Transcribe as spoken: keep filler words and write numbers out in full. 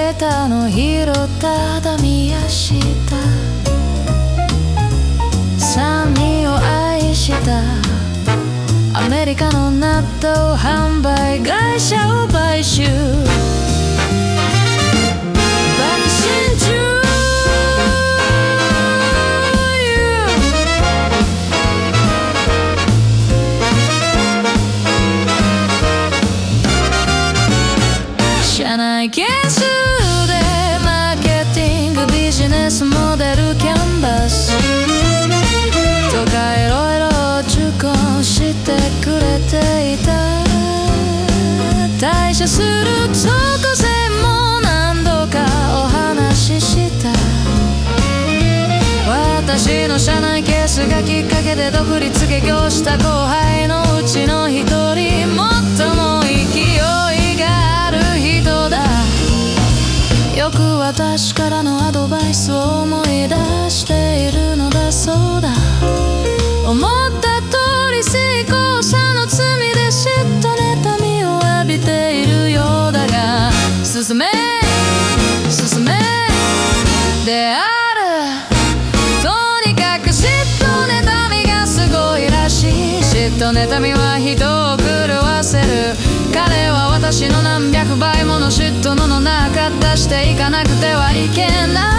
げたの拾っただ見やした酸味を愛したアメリカの納豆販売会社を買収社内研修でマーケティングビジネスモデルキャンバスとかいろいろ受講してくれていた退社する直前も何度かお話しした私の社内ケースがきっかけで独立下業した後輩のうちの一人最も勢いがある人だよく私からのアドバイスを思い出しているのだそうだ思った通り成功者の罪で嫉妬妬みを浴びているようだが進め進めであるとにかく嫉妬妬みがすごいらしい嫉妬妬みは人を狂わせる彼は私の何百倍もの嫉妬の中出していかなくてはいけない